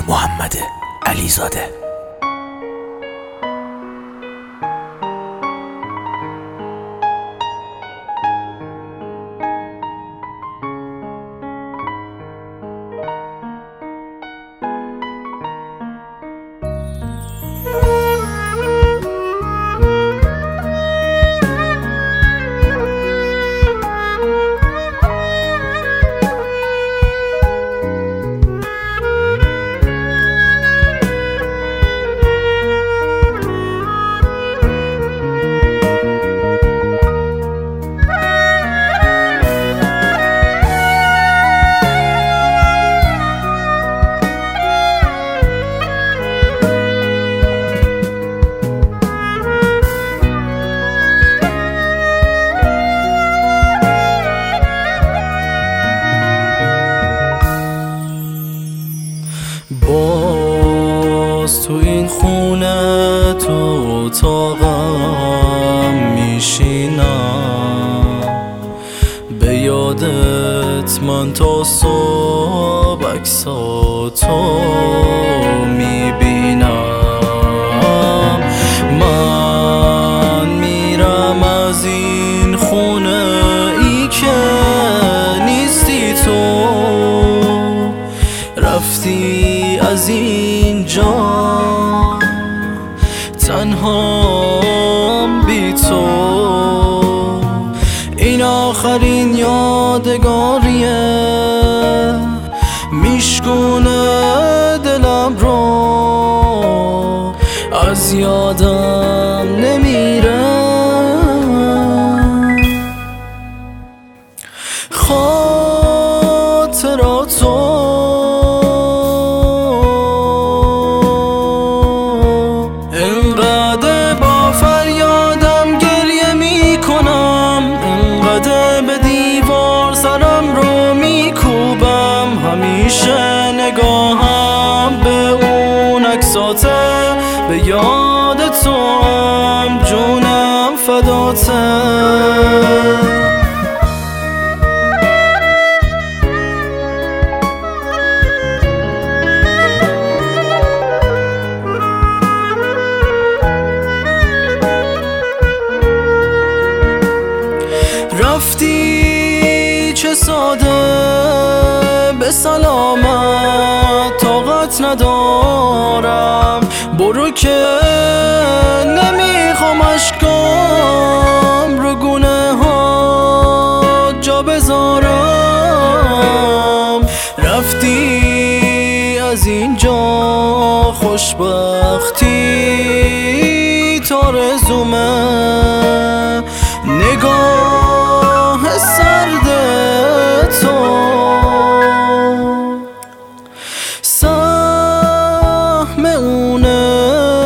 محمد علیزاده. باز تو این خونه تو اتاقم میشینم، به یادت من تا صبح عکساتو میبینم. من میرم از این خونه ای که نیستی تو، رفتی از اینجا تنهام بی تو. این آخرین یادگاریه، میشکونه دلم رو، از یادم نمیره. خاطراتو انقدر با فریادم گریه میکنم، انقدر به دیوار سرم رو میکوبم. همیشه نگاهم به اون عکساته، به یاد تو هم جونم فداته. رفتی چه ساده، به سلامت طاقت ندارم. برو که نمیخوام اشکام رو گونه ها جا بذارم. رفتی از اینجا خوشبختی تا رزومه، نگاه سرد تو سهم اونه.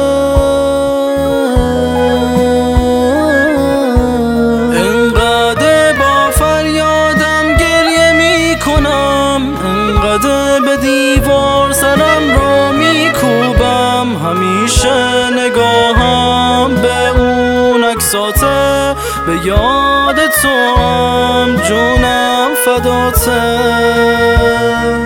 انقدر با فریادم گریه میکنم، انقدر به دیوار سرم رو میکوبم. همیشه نگاهم به اون عکساته، به یاد تو هم جونم فداته.